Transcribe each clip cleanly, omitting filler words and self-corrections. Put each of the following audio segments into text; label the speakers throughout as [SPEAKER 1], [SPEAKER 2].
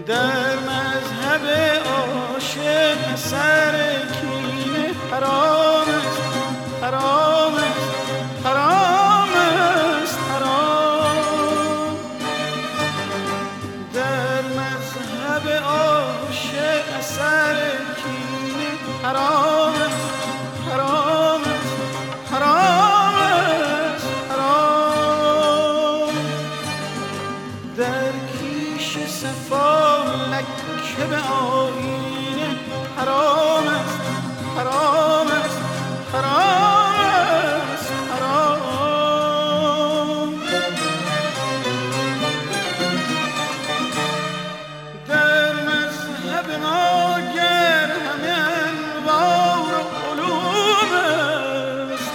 [SPEAKER 1] در مذهب عاشق سر کینه حرام است، حرام است، حرام است، حرام. در مذهب عاشق سر کینه حرام است، حرام است، حرام است، حرام. در کیش صفا لکه به آیینه حرام است، حرام است، حرام است، حرام. در مذهب ما گر همه انوار و علوم است،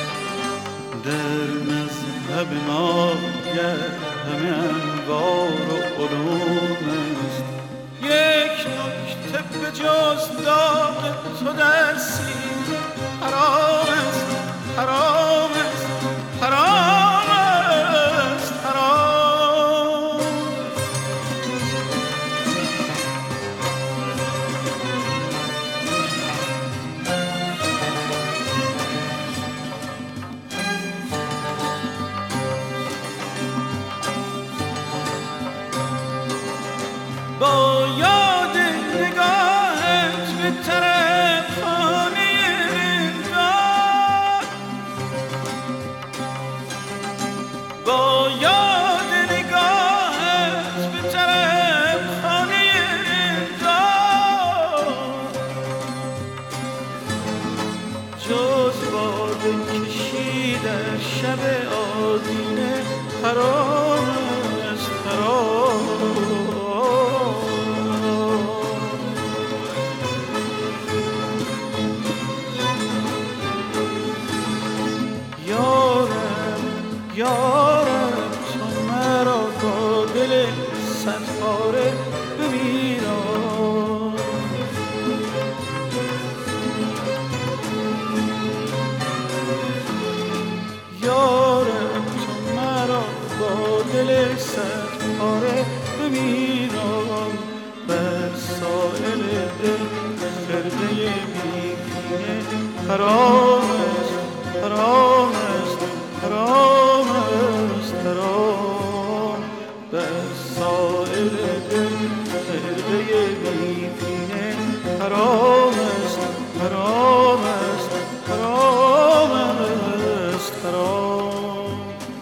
[SPEAKER 1] در مذهب ما گر همه انوار و علوم است، یک نکته به جز داغ تو در سینه حرام است، حرام است، حرام است، حرام. با یاد نگاهت به طرف خانه رندان، با یاد نگاهت به طرف خانه رندان، جز باده کشی در شب آدینه حرام است، حرام. یارم تو مرا با دل صد پاره بمیران، یارم تو مرا با دل صد پاره بمیران. بر سائل دل خرده بی‌کینه حرام است، حرام است، حرام است، حرام. بر سائل دل خرده بی‌کینه حرام است، حرام است، حرام است، حرام.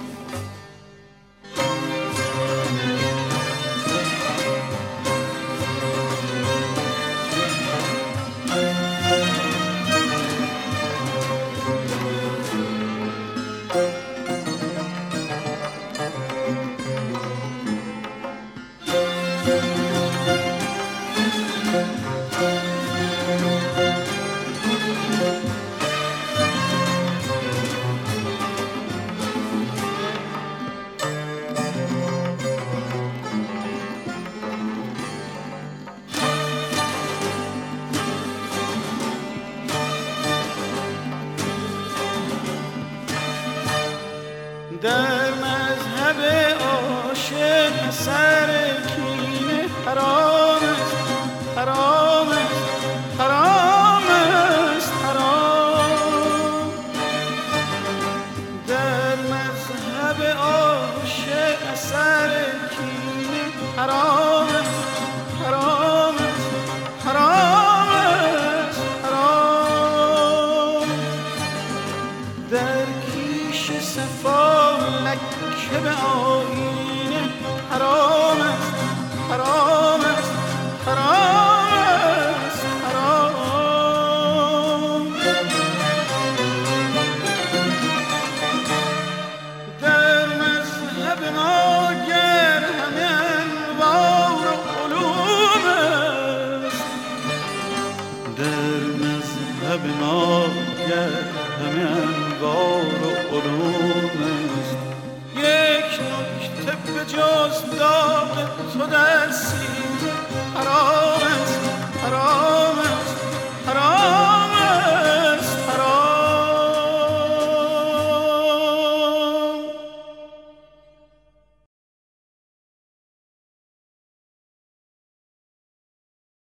[SPEAKER 1] در مذهب عاشق سر کینه حرام است، حرام است، حرام است، حرام. در مذهب عاشق سر کینه حرام است، حرام است، حرام است، حرام. در کیش صفا لکه به آیینه حرام است، حرام است، حرام است، حرام. در مذهب ما گر همه انوار و علوم است، در مذهب ما گر همه انوار و علوم است، یک نکته به جز داغ تو در سینه حرام